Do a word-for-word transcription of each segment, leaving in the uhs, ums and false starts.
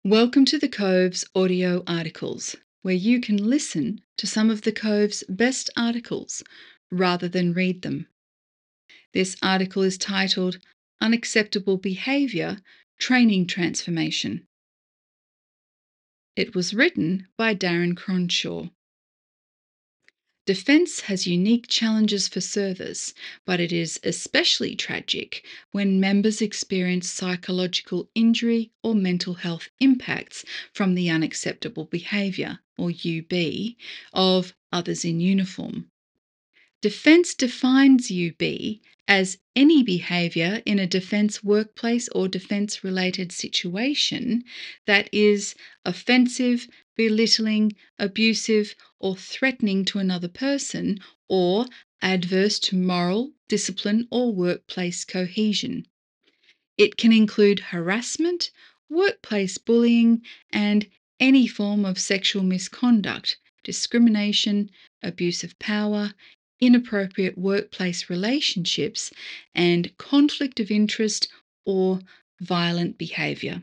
Welcome to the Cove's audio articles, where you can listen to some of the Cove's best articles rather than read them. This article is titled Unacceptable Behaviour Training Transformation. It was written by Darren Cronshaw. Defence has unique challenges for service, but it is especially tragic when members experience psychological injury or mental health impacts from the unacceptable behaviour, or U B, of others in uniform. Defence defines U B as any behaviour in a defence workplace or defence related situation that is offensive, belittling, abusive, or threatening to another person, or adverse to moral, discipline, or workplace cohesion. It can include harassment, workplace bullying, and any form of sexual misconduct, discrimination, abuse of power, inappropriate workplace relationships, and conflict of interest or violent behaviour.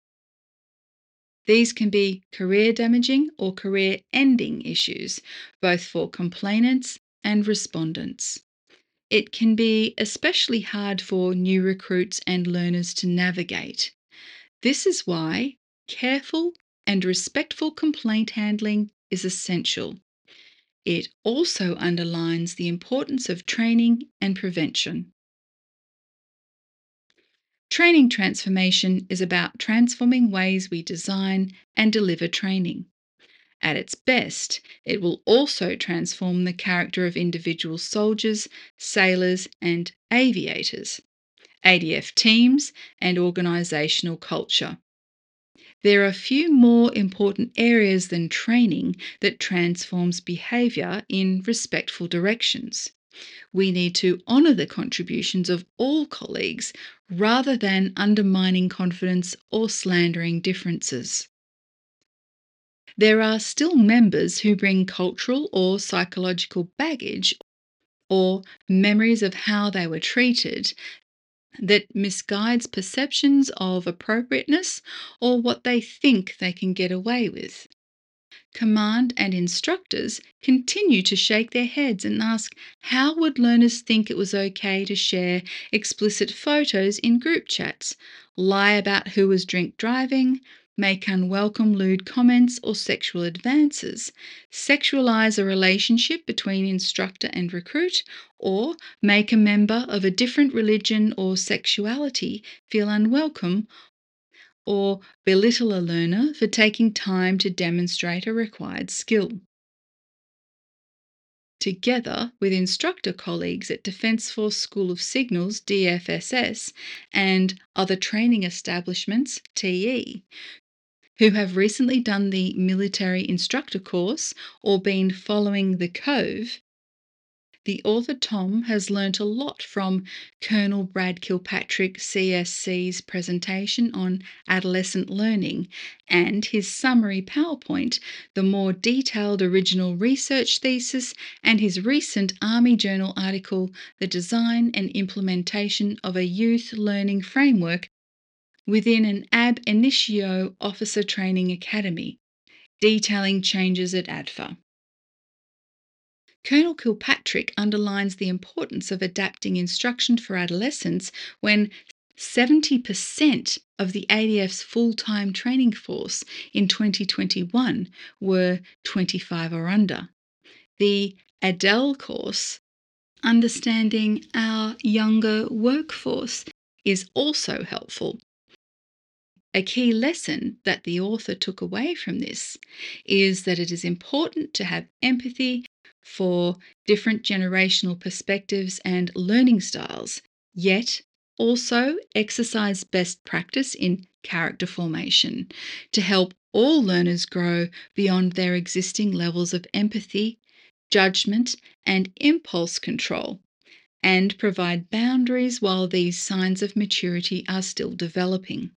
These can be career damaging or career ending issues, both for complainants and respondents. It can be especially hard for new recruits and learners to navigate. This is why careful and respectful complaint handling is essential. It also underlines the importance of training and prevention. Training transformation is about transforming ways we design and deliver training. At its best, it will also transform the character of individual soldiers, sailors, and aviators, A D F teams, and organisational culture. There are few more important areas than training that transforms behaviour in respectful directions. We need to honour the contributions of all colleagues rather than undermining confidence or slandering differences. There are still members who bring cultural or psychological baggage or memories of how they were treated that misguides perceptions of appropriateness or what they think they can get away with. Command and instructors continue to shake their heads and ask, how would learners think it was okay to share explicit photos in group chats, lie about who was drink driving, make unwelcome lewd comments or sexual advances, sexualise a relationship between instructor and recruit, or make a member of a different religion or sexuality feel unwelcome, or belittle a learner for taking time to demonstrate a required skill. Together with instructor colleagues at Defence Force School of Signals D F S S and other training establishments T E, who have recently done the military instructor course or been following the Cove, the author Tom has learnt a lot from Colonel Brad Kilpatrick C S C's presentation on adolescent learning and his summary PowerPoint, the more detailed original research thesis, and his recent Army Journal article, The Design and Implementation of a Youth Learning Framework within an Ab Initio Officer Training Academy, detailing changes at A D F A. Colonel Kilpatrick underlines the importance of adapting instruction for adolescents when seventy percent of the A D F's full-time training force in twenty twenty-one were twenty-five or under. The A D E L course, Understanding Our Younger Workforce, is also helpful. A key lesson that the author took away from this is that it is important to have empathy for different generational perspectives and learning styles, yet also exercise best practice in character formation to help all learners grow beyond their existing levels of empathy, judgment, and impulse control, and provide boundaries while these signs of maturity are still developing.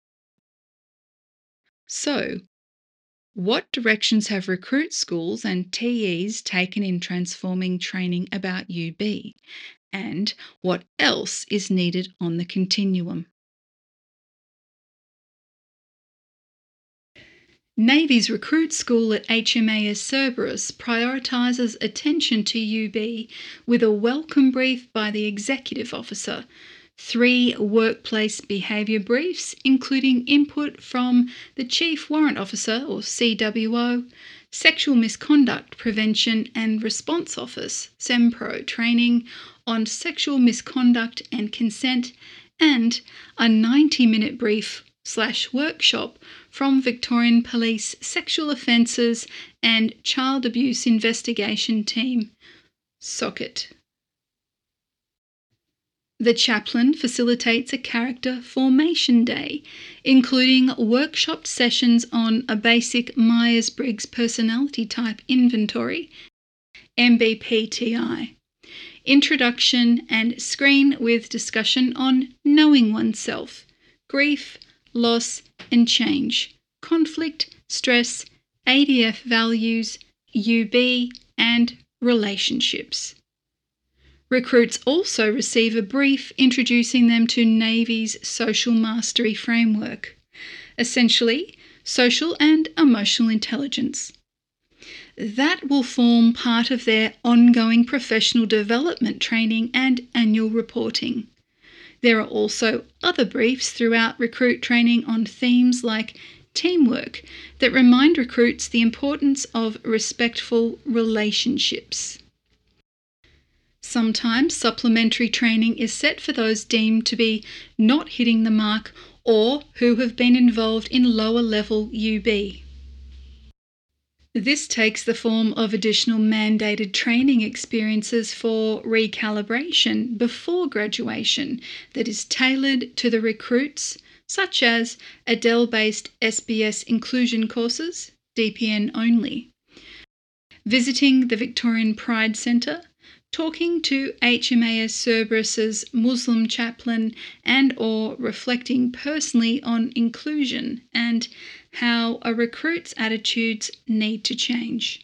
So, what directions have recruit schools and T Es taken in transforming training about U B? And what else is needed on the continuum? Navy's recruit school at H M A S Cerberus prioritises attention to U B with a welcome brief by the Executive Officer, three workplace behaviour briefs including input from the Chief Warrant Officer or C W O, Sexual Misconduct Prevention and Response Office SEMPRO training on sexual misconduct and consent, and a ninety minute brief slash workshop from Victorian Police Sexual Offences and Child Abuse Investigation Team, SOCIT. The chaplain facilitates a character formation day, including workshop sessions on a basic Myers-Briggs personality type inventory, M B P T I, introduction and screen with discussion on knowing oneself, grief, loss and change, conflict, stress, A D F values, U B, and relationships. Recruits also receive a brief introducing them to Navy's Social Mastery Framework, essentially social and emotional intelligence. That will form part of their ongoing professional development training and annual reporting. There are also other briefs throughout recruit training on themes like teamwork that remind recruits the importance of respectful relationships. Sometimes supplementary training is set for those deemed to be not hitting the mark or who have been involved in lower level U B. This takes the form of additional mandated training experiences for recalibration before graduation that is tailored to the recruits, such as A D E L-based S B S inclusion courses, D P N only, visiting the Victorian Pride Centre, talking to H M A S Cerberus's Muslim chaplain, and or reflecting personally on inclusion and how a recruit's attitudes need to change.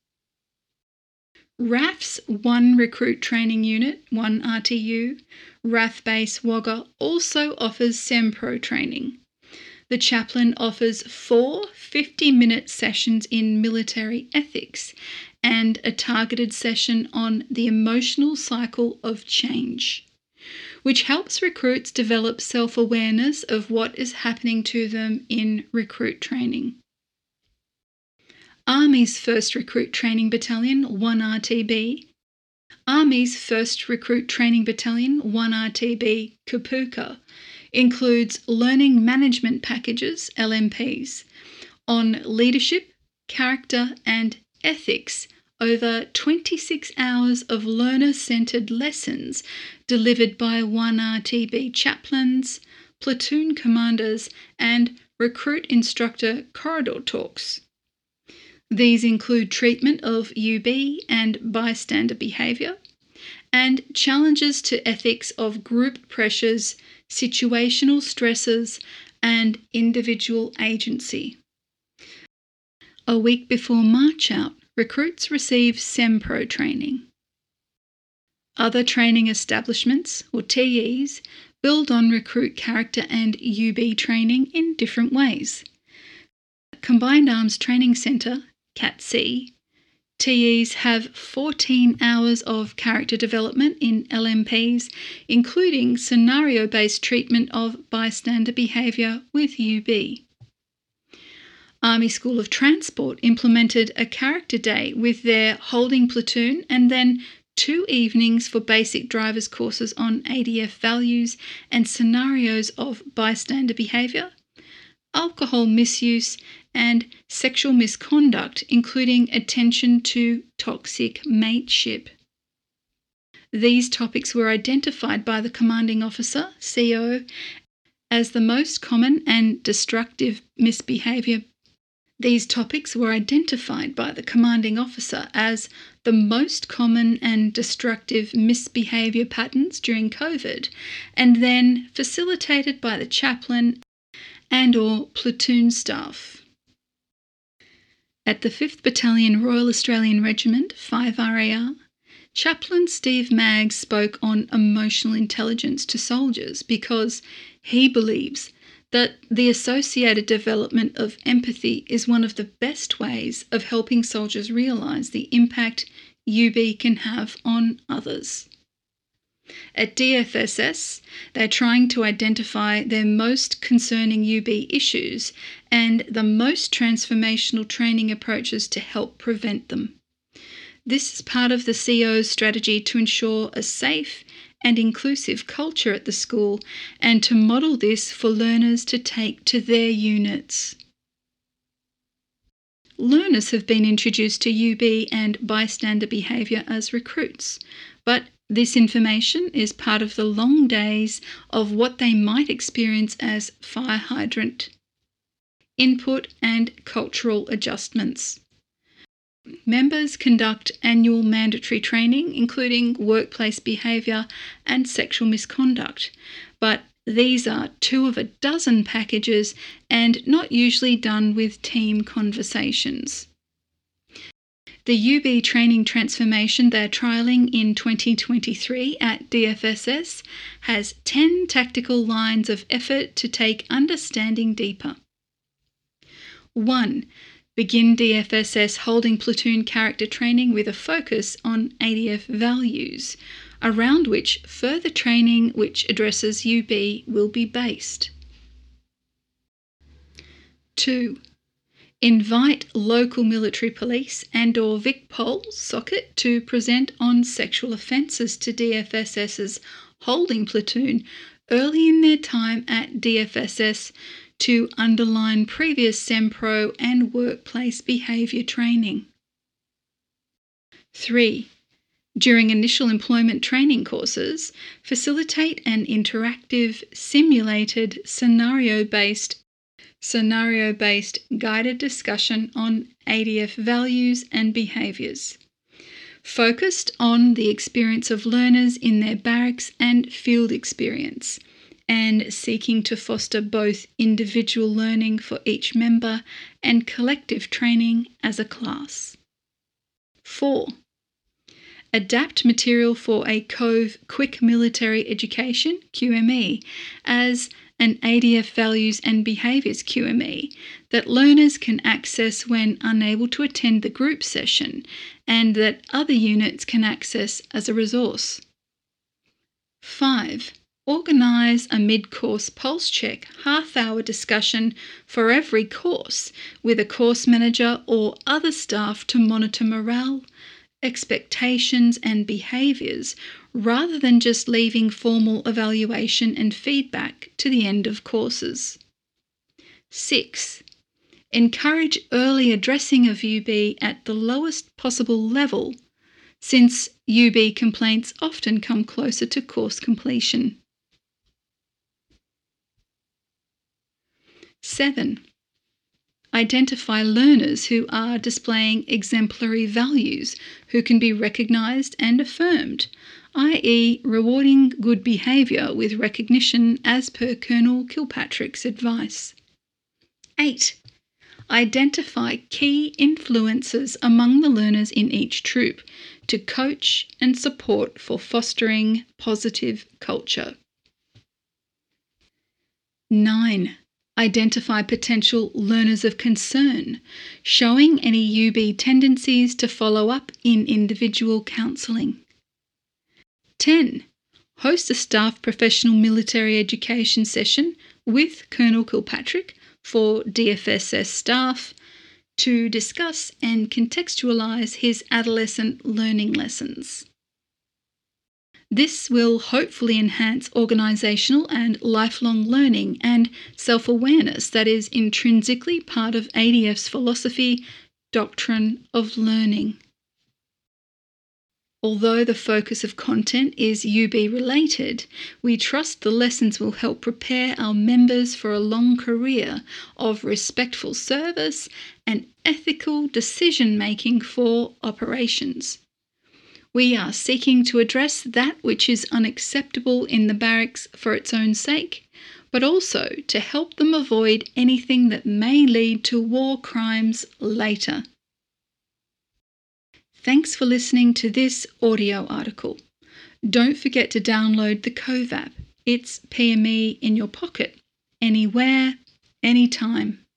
R A F's One Recruit Training Unit, one R T U, R A F Base Wagga also offers SEMPRO training. The chaplain offers four fifty-minute sessions in military ethics and a targeted session on the emotional cycle of change, which helps recruits develop self-awareness of what is happening to them in recruit training. Army's first Recruit Training Battalion, one R T B, Army's first Recruit Training Battalion, one R T B, Kapooka, includes learning management packages, L M Ps, on leadership, character and ethics over twenty-six hours of learner-centred lessons delivered by one R T B chaplains, platoon commanders and recruit instructor corridor talks. These include treatment of U B and bystander behaviour and challenges to ethics of group pressures, situational stresses and individual agency. A week before march out, recruits receive SEMPRO training. Other training establishments, or T Es, build on recruit character and U B training in different ways. Combined Arms Training Centre, C A T C, T Es have fourteen hours of character development in L M Ps, including scenario-based treatment of bystander behaviour with U B. Army School of Transport implemented a character day with their holding platoon and then two evenings for basic drivers courses on A D F values and scenarios of bystander behaviour, alcohol misuse and sexual misconduct, including attention to toxic mateship. These topics were identified by the commanding officer, C O, as the most common and destructive misbehaviour. These topics were identified by the commanding officer as the most common and destructive misbehaviour patterns during COVID, and then facilitated by the chaplain and or platoon staff. At the fifth Battalion Royal Australian Regiment, five R A R, Chaplain Steve Maggs spoke on emotional intelligence to soldiers because he believes that the associated development of empathy is one of the best ways of helping soldiers realise the impact U B can have on others. At D F S S, they're trying to identify their most concerning U B issues and the most transformational training approaches to help prevent them. This is part of the C O's strategy to ensure a safe and inclusive culture at the school and to model this for learners to take to their units. Learners have been introduced to U B and bystander behaviour as recruits, but this information is part of the long days of what they might experience as fire hydrant input and cultural adjustments. Members conduct annual mandatory training, including workplace behaviour and sexual misconduct, but these are two of a dozen packages and not usually done with team conversations. The U B training transformation they're trialling in twenty twenty-three at D F S S has ten tactical lines of effort to take understanding deeper. one. Begin D F S S holding platoon character training with a focus on A D F values, around which further training which addresses U B will be based. two. Invite local military police and or VicPol socket to present on sexual offences to D F S S's holding platoon early in their time at D F S S to underline previous SEMPRO and workplace behaviour training. three. During initial employment training courses, facilitate an interactive, simulated, scenario-based scenario-based guided discussion on A D F values and behaviours, focused on the experience of learners in their barracks and field experience, and seeking to foster both individual learning for each member and collective training as a class. four. Adapt material for a COVE Quick Military Education Q M E as an A D F Values and Behaviours Q M E that learners can access when unable to attend the group session and that other units can access as a resource. five. Organise a mid-course pulse check half-hour discussion for every course with a course manager or other staff to monitor morale, expectations and behaviours rather than just leaving formal evaluation and feedback to the end of courses. six. Encourage early addressing of U B at the lowest possible level, since U B complaints often come closer to course completion. seven. Identify learners who are displaying exemplary values who can be recognised and affirmed, that is rewarding good behaviour with recognition as per Colonel Kilpatrick's advice. eight. Identify key influences among the learners in each troop to coach and support for fostering positive culture. nine. Identify potential learners of concern, showing any U B tendencies to follow up in individual counselling. ten. Host a staff professional military education session with Colonel Kilpatrick for D F S S staff to discuss and contextualise his adolescent learning lessons. This will hopefully enhance organisational and lifelong learning and self-awareness that is intrinsically part of A D F's philosophy, doctrine of learning. Although the focus of content is U B related, we trust the lessons will help prepare our members for a long career of respectful service and ethical decision-making for operations. We are seeking to address that which is unacceptable in the barracks for its own sake, but also to help them avoid anything that may lead to war crimes later. Thanks for listening to this audio article. Don't forget to download the COVE app. It's P M E in your pocket. anywhere, anytime.